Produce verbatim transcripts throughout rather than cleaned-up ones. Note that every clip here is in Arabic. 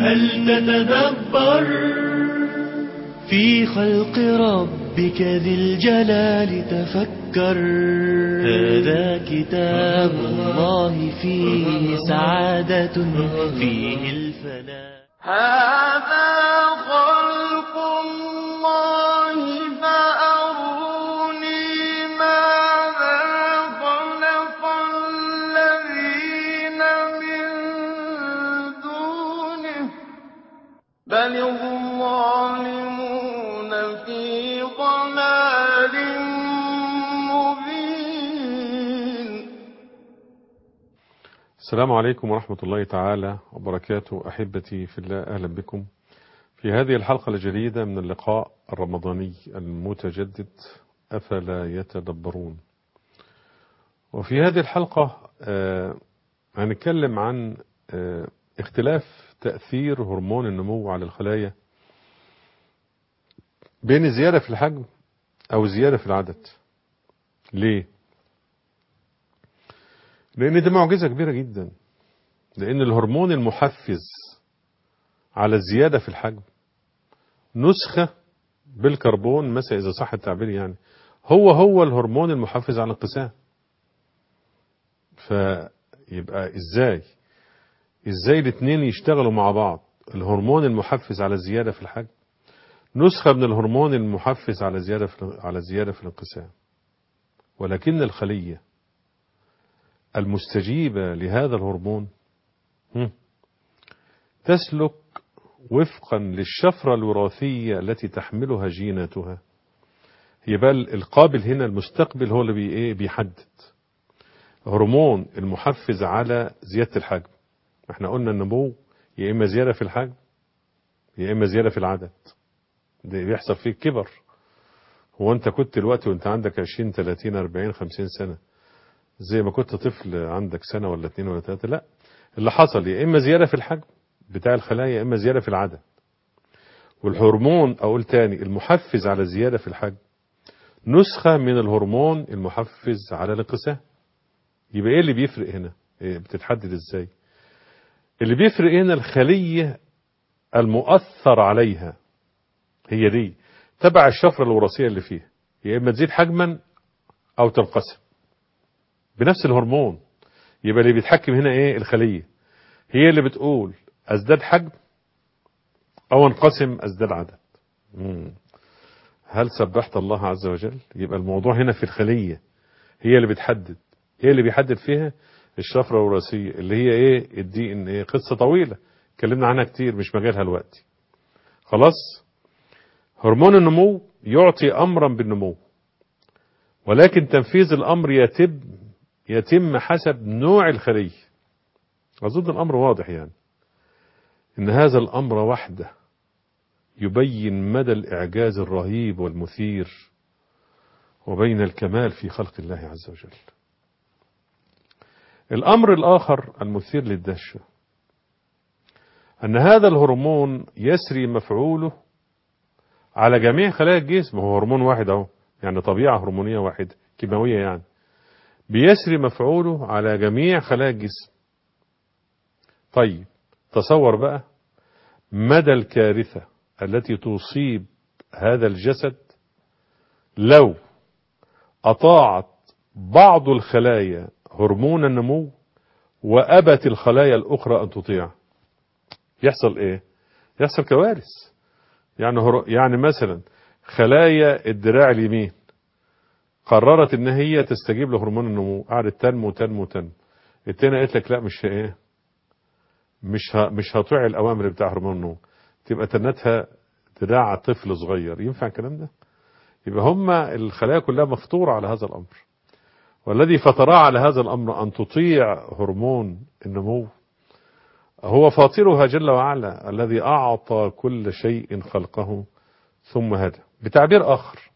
هل تتدبر في خلق ربك ذي الجلال؟ تفكر، هذا كتاب الله فيه سعادة، فيه الفلاح. هذا خلق الله فأروني ماذا خلق الذين من دونه بل الظالمون في ضلال مبين. السلام عليكم ورحمة الله تعالى وبركاته. أحبتي في الله، أهلا بكم في هذه الحلقة الجديدة من اللقاء الرمضاني المتجدد أفلا يتدبرون. وفي هذه الحلقة آه هنتكلم عن آه اختلاف تأثير هرمون النمو على الخلايا بين الزيادة في الحجم أو الزيادة في العدد. ليه؟ لأن دي معجزة كبيرة جدا، لأن الهرمون المحفز على الزيادة في الحجم نسخة بالكربون مثلا، إذا صح التعبير، يعني هو هو الهرمون المحفز على الانقسام. فيبقى إزاي إزاي الاثنين يشتغلوا مع بعض؟ الهرمون المحفز على الزيادة في الحجم نسخة من الهرمون المحفز على زيادة في على الزيادة في الانقسام، ولكن الخلية المستجيبة لهذا الهرمون تسلك وفقا للشفرة الوراثية التي تحملها جيناتها. هي بقى القابل هنا، المستقبل هو اللي بي ايه بيحدد هرمون المحفز على زيادة الحجم. احنا قلنا النمو يا اما زيادة في الحجم يا اما زيادة في العدد، ده بيحصل فيه كبر. هو انت كنت الوقت وانت عندك عشرين ثلاثين أربعين خمسين سنة زي ما كنت طفل عندك سنة ولا اتنين ولا تلاتة؟ لا، اللي حصل يا اما زيادة في الحجم بتاع الخلايا يا اما زيادة في العدد. والهرمون اقول تاني المحفز على الزيادة في الحجم نسخة من الهرمون المحفز على الانقسام. يبقى ايه اللي بيفرق هنا؟ إيه بتتحدد ازاي؟ اللي بيفرق هنا الخلية المؤثر عليها، هي دي تبع الشفرة الوراثية اللي فيها، يا اما تزيد حجما او تنقسم بنفس الهرمون. يبقى اللي بيتحكم هنا ايه؟ الخلية هي اللي بتقول ازداد حجم او انقسم ازداد عدد. مم. هل سبحت الله عز وجل؟ يبقى الموضوع هنا في الخلية، هي اللي بتحدد. هي اللي بيحدد فيها الشفرة الوراثية اللي هي ايه؟ الدي ان ايه. قصة طويلة اتكلمنا عنها كتير، مش مجالها الوقت. خلاص. هرمون النمو يعطي امرا بالنمو، ولكن تنفيذ الامر يتم يتم حسب نوع الخلية. اظن الامر واضح، يعني ان هذا الامر وحده يبين مدى الاعجاز الرهيب والمثير وبين الكمال في خلق الله عز وجل. الامر الاخر المثير للدهشة ان هذا الهرمون يسري مفعوله على جميع خلايا الجسم. هو هرمون واحد اهو، يعني طبيعة هرمونية واحدة كيماوية، يعني بيسري مفعوله على جميع خلايا الجسم. طيب تصور بقى مدى الكارثة التي تصيب هذا الجسد لو أطاعت بعض الخلايا هرمون النمو وأبت الخلايا الأخرى أن تطيع. يحصل إيه؟ يحصل كوارث. يعني هر... يعني مثلا خلايا الدراع اليمين قررت ان هي تستجيب لهرمون النمو، قعدت تنمو تنمو تنمو. التانية قالت لك لا، مش ايه مش ه... مش هطيع الاوامر بتاع هرمون النمو، تبقى تنتها دراع طفل صغير. ينفع الكلام ده؟ يبقى هما الخلايا كلها مفطورة على هذا الامر، والذي فطرها على هذا الامر ان تطيع هرمون النمو هو فاطرها جل وعلا، الذي اعطى كل شيء خلقه ثم هدى. بتعبير اخر،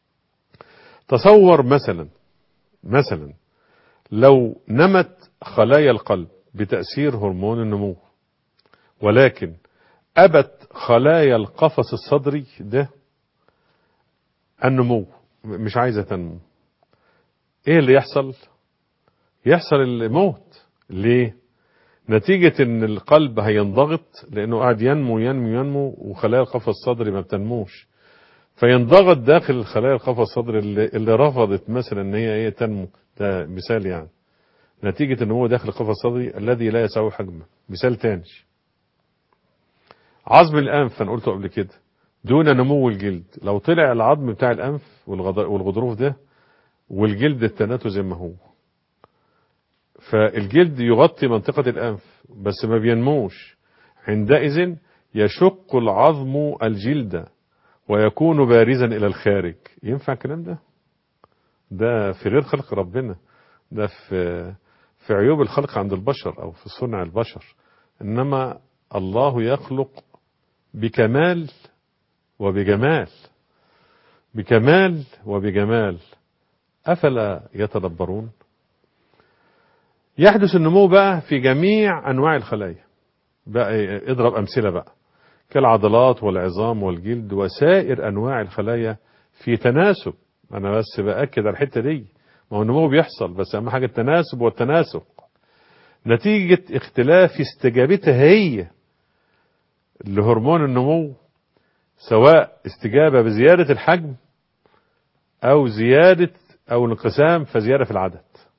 تصور مثلا مثلا لو نمت خلايا القلب بتأثير هرمون النمو، ولكن أبت خلايا القفص الصدري ده النمو، مش عايزة تنمو، ايه اللي يحصل؟ يحصل الموت. ليه؟ نتيجة ان القلب هينضغط لانه قاعد ينمو ينمو ينمو وخلايا القفص الصدري ما بتنموش، فينضغط داخل الخلايا القفص الصدري اللي, اللي رفضت مثلا ان هي ايه تنمو. ده مثال يعني، نتيجة ان هو داخل القفص الصدري الذي لا يساوي حجمه. مثال تاني، عظم الانف انا قلته قبل كده دون نمو الجلد. لو طلع العظم بتاع الانف والغضروف ده والجلد التناته زي ما هو، فالجلد يغطي منطقة الأنف بس ما بينموش، عندئذ يشق العظم الجلد ويكون بارزا إلى الخارج. ينفع الكلام ده؟ ده في غير خلق ربنا، ده في في عيوب الخلق عند البشر أو في صنع البشر. إنما الله يخلق بكمال وبجمال، بكمال وبجمال. أفلا يتدبرون؟ يحدث النمو بقى في جميع أنواع الخلايا. بقى اضرب أمثلة بقى، كالعضلات والعظام والجلد وسائر أنواع الخلايا في تناسب. أنا بس بأكد على الحتة دي، ما هو النمو بيحصل بس أهم حاجة التناسب والتناسق، نتيجة اختلاف استجابتها هي لهرمون النمو، سواء استجابة بزيادة الحجم أو زيادة أو الانقسام فزيادة في العدد.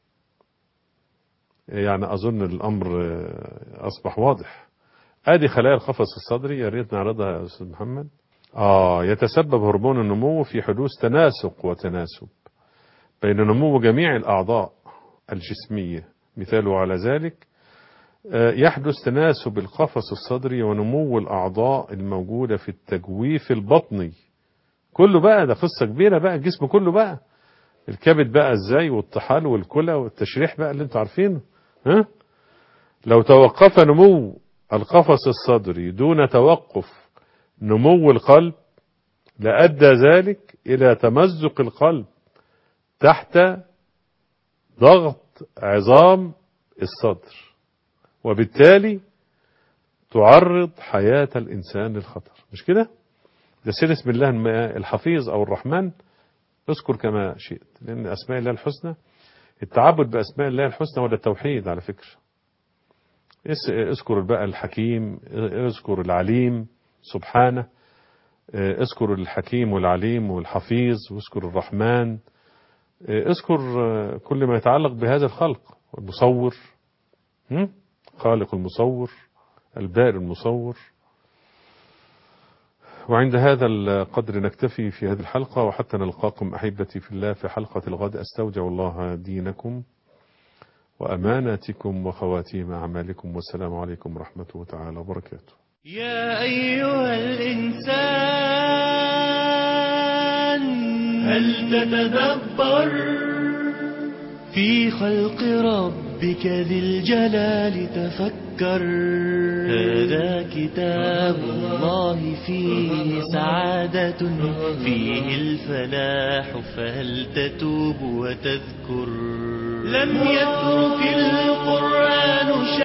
يعني أظن الأمر أصبح واضح. ادي خلايا القفص الصدري، يا ريت نعرضها يا استاذ محمد. اه يتسبب هرمون النمو في حدوث تناسق وتناسب بين نمو جميع الاعضاء الجسميه. مثاله على ذلك آه يحدث تناسب القفص الصدري ونمو الاعضاء الموجوده في التجويف البطني كله. بقى ده قصه كبيره بقى، الجسم كله بقى، الكبد بقى ازاي والطحال والكلى والتشريح بقى اللي انتوا عارفينه. ها لو توقف نمو القفص الصدري دون توقف نمو القلب لأدى ذلك إلى تمزق القلب تحت ضغط عظام الصدر، وبالتالي تعرض حياة الإنسان للخطر. مش كده؟ ده سر اسم الله الحفيظ أو الرحمن، اذكر كما شئت، لأن أسماء الله الحسنى، التعبد بأسماء الله الحسنى ولا التوحيد على فكرة. اذكر بقى الحكيم، اذكر العليم سبحانه، اذكر الحكيم والعليم والحفيظ، واذكر الرحمن، اذكر كل ما يتعلق بهذا الخلق، المصور، خالق المصور، البارئ المصور. وعند هذا القدر نكتفي في هذه الحلقة، وحتى نلقاكم أحبتي في الله في حلقة الغد، أستودع الله دينكم وأماناتكم وخواتيم أعمالكم، والسلام عليكم ورحمة الله تعالى وبركاته. يا أيها الإنسان هل تتدبر في خلق ربك ذي الجلال؟ تفكر، هذا كتاب الله فيه سعادة، فيه الفلاح، فهل تتوب وتذكر؟ لم يترك القرآن